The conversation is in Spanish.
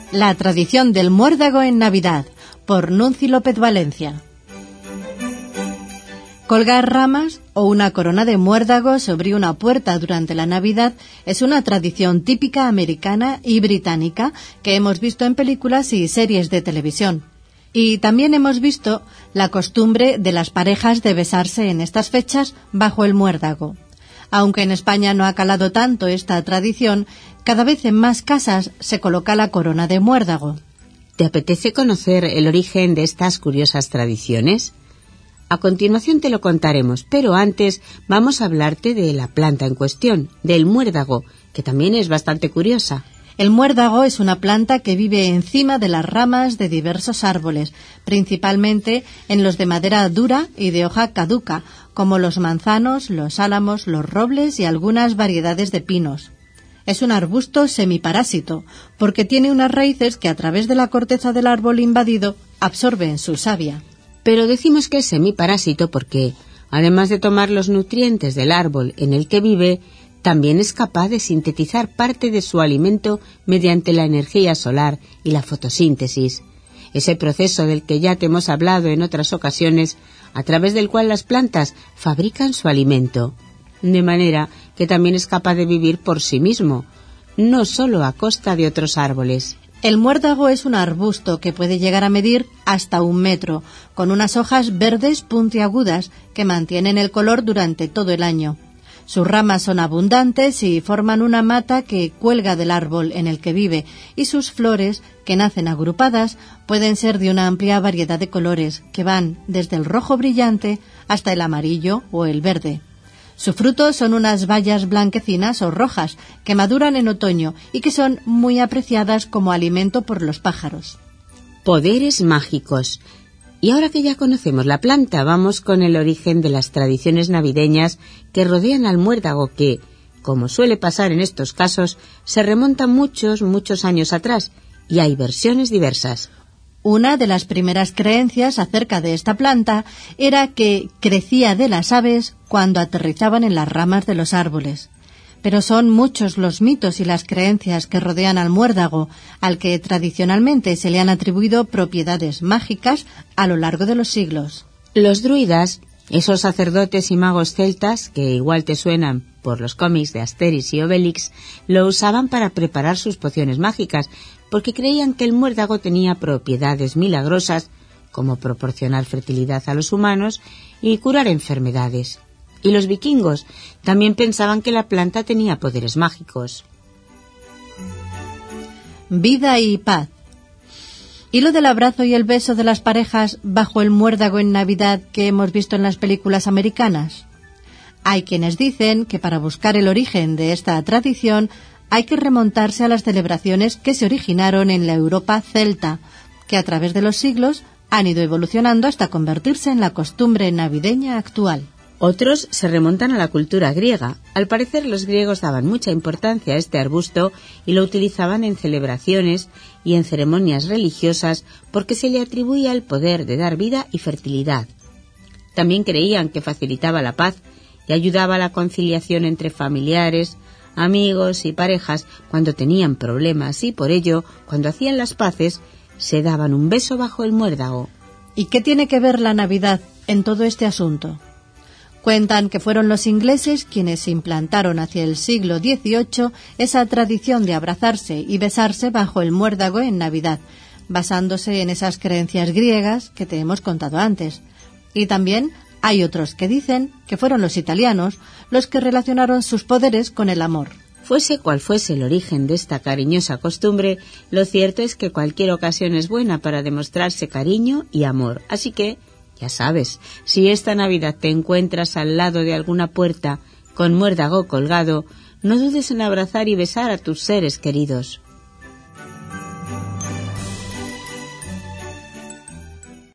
La tradición del muérdago en Navidad, por Nunci López Valencia. Colgar ramas o una corona de muérdago sobre una puerta durante la Navidad es una tradición típica americana y británica que hemos visto en películas y series de televisión. Y también hemos visto la costumbre de las parejas de besarse en estas fechas bajo el muérdago. Aunque en España no ha calado tanto esta tradición, cada vez en más casas se coloca la corona de muérdago. ¿Te apetece conocer el origen de estas curiosas tradiciones? A continuación te lo contaremos, pero antes vamos a hablarte de la planta en cuestión, del muérdago, que también es bastante curiosa. El muérdago es una planta que vive encima de las ramas de diversos árboles, principalmente en los de madera dura y de hoja caduca, como los manzanos, los álamos, los robles y algunas variedades de pinos. Es un arbusto semiparásito, porque tiene unas raíces que a través de la corteza del árbol invadido absorben su savia. Pero decimos que es semiparásito porque, además de tomar los nutrientes del árbol en el que vive, también es capaz de sintetizar parte de su alimento mediante la energía solar y la fotosíntesis, ese proceso del que ya te hemos hablado en otras ocasiones, a través del cual las plantas fabrican su alimento, de manera que también es capaz de vivir por sí mismo, no solo a costa de otros árboles. El muérdago es un arbusto que puede llegar a medir hasta 1 metro, con unas hojas verdes puntiagudas que mantienen el color durante todo el año. Sus ramas son abundantes y forman una mata que cuelga del árbol en el que vive, y sus flores, que nacen agrupadas, pueden ser de una amplia variedad de colores, que van desde el rojo brillante hasta el amarillo o el verde. Su fruto son unas bayas blanquecinas o rojas que maduran en otoño y que son muy apreciadas como alimento por los pájaros. Poderes mágicos. Y ahora que ya conocemos la planta, vamos con el origen de las tradiciones navideñas que rodean al muérdago que, como suele pasar en estos casos, se remontan muchos años atrás y hay versiones diversas. Una de las primeras creencias acerca de esta planta era que crecía de las aves cuando aterrizaban en las ramas de los árboles. Pero son muchos los mitos y las creencias que rodean al muérdago, al que tradicionalmente se le han atribuido propiedades mágicas a lo largo de los siglos. Los druidas, esos sacerdotes y magos celtas, que igual te suenan por los cómics de Asterix y Obelix, lo usaban para preparar sus pociones mágicas, porque creían que el muérdago tenía propiedades milagrosas, como proporcionar fertilidad a los humanos y curar enfermedades. Y los vikingos también pensaban que la planta tenía poderes mágicos. Vida y paz. ¿Y lo del abrazo y el beso de las parejas bajo el muérdago en Navidad que hemos visto en las películas americanas? Hay quienes dicen que para buscar el origen de esta tradición hay que remontarse a las celebraciones que se originaron en la Europa celta, que a través de los siglos han ido evolucionando hasta convertirse en la costumbre navideña actual. Otros se remontan a la cultura griega. Al parecer los griegos daban mucha importancia a este arbusto y lo utilizaban en celebraciones y en ceremonias religiosas porque se le atribuía el poder de dar vida y fertilidad. También creían que facilitaba la paz y ayudaba a la conciliación entre familiares, amigos y parejas cuando tenían problemas y por ello, cuando hacían las paces, se daban un beso bajo el muérdago. ¿Y qué tiene que ver la Navidad en todo este asunto? Cuentan que fueron los ingleses quienes implantaron hacia el siglo XVIII esa tradición de abrazarse y besarse bajo el muérdago en Navidad, basándose en esas creencias griegas que te hemos contado antes. Y también hay otros que dicen que fueron los italianos los que relacionaron sus poderes con el amor. Fuese cual fuese el origen de esta cariñosa costumbre, lo cierto es que cualquier ocasión es buena para demostrarse cariño y amor. Así que, ya sabes, si esta Navidad te encuentras al lado de alguna puerta con muérdago colgado, no dudes en abrazar y besar a tus seres queridos.